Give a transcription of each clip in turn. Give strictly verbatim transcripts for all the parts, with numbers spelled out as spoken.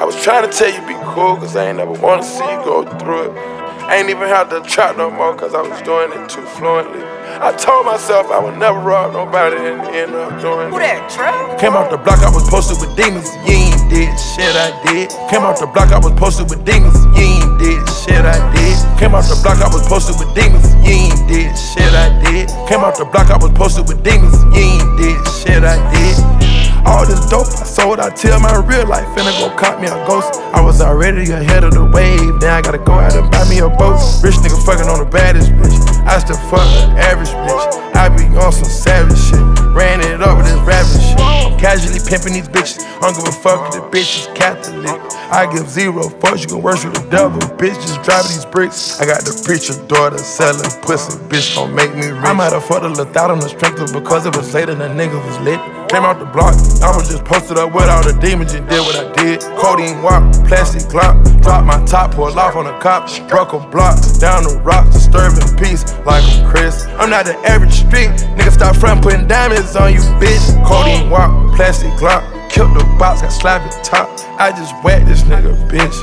I was trying to tell you be cool, cause I ain't never wanna see you go through it. I ain't even have to trap no more, cause I was doing it too fluently. I told myself I would never rob nobody and end up doing it. Who that, Trey? Came off the block, I was posted with demons. You ain't did shit I did. Came off the block, I was posted with demons. You ain't did shit I did. Came off the block, I was posted with demons. You ain't did shit I did. Came off the block, I was posted with demons. You ain't did shit I did. All this dope I sold, I tell my real life, finna go caught me a ghost. I was already ahead of the wave, now I gotta go out and buy me a boat. Rich nigga fucking on the baddest bitch, I still fuck the average bitch. I be on some savage shit, ran it up with this rapping shit. I'm casually pimping these bitches, I don't give a fuck if the bitch is Catholic. I give zero fucks, you can worship the devil, bitch just driving these bricks. I got the preacher daughter selling pussy, bitch gon' make me rich. I might have fucked a little thought on the strength of because it was later than nigga was lit. Came out the block, I was just posted up with all the demons and did what I did. Codeine walk, plastic clock, dropped my top, pulled off on the cop, broke a block, down the rock, disturbing peace like I'm Chris. I'm not the average street, nigga stop front putting diamonds on you, bitch. Codeine walk, plastic clock, killed the box, got slapped top. I just whacked this nigga, bitch.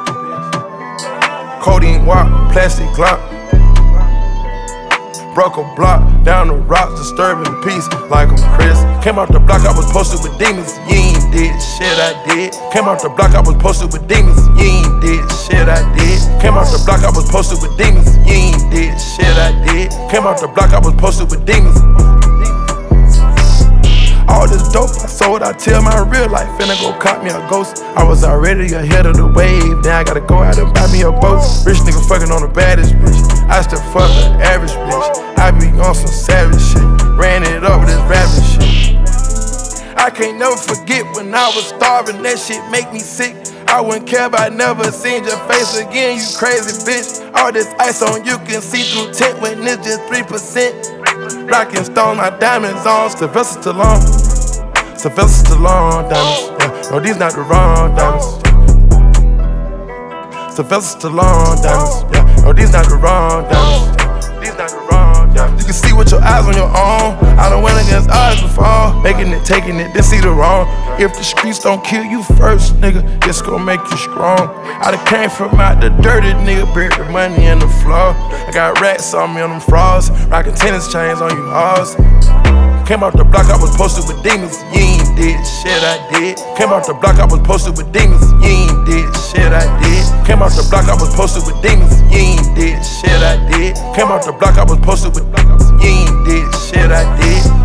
Codeine walk, plastic clock, broke a block, down the rocks, disturbing peace like I'm Chris. Came off the block, I was posted with demons. You ain't did shit I did. Came off the block, I was posted with demons. You ain't did shit I did. Came off the block, I was posted with demons. You ain't did shit I did. Came off the block, I was posted with demons. All this dope I sold, I tell my real life, finna go caught me a ghost. I was already ahead of the wave, now I gotta go out and buy me a boat. Rich nigga fucking on the baddest bitch, I still fuck the average bitch. I be on some savage shit, ran it up with this rapping shit. I can't never forget when I was starving, that shit make me sick. I wouldn't care if I never seen your face again, you crazy bitch. All this ice on you can see through tint when it's just three percent. Rockin' stone, my diamonds on, Sylvester Stallone. Sylvester Stallone diamonds, yeah. No, these not the wrong diamonds. Sylvester Stallone diamonds, yeah. No, these not the wrong diamonds. These not the wrong diamonds. You can see with your eyes on your own. I done went against odds before, making it, taking it, then see the wrong. If the streets don't kill you first, nigga, it's gon' make you strong. I done came from out the dirty, nigga, buried the money in the floor. I got rats on me on them frauds, rockin' tennis chains on you hoes. Came off the block, I was posted with demons. You ain't did shit I did. Came off the block, I was posted with demons. You ain't did shit I did. Came off the block, I was posted with demons. You ain't did shit I did. Came off the block, I was posted with demons. You ain't did shit I did.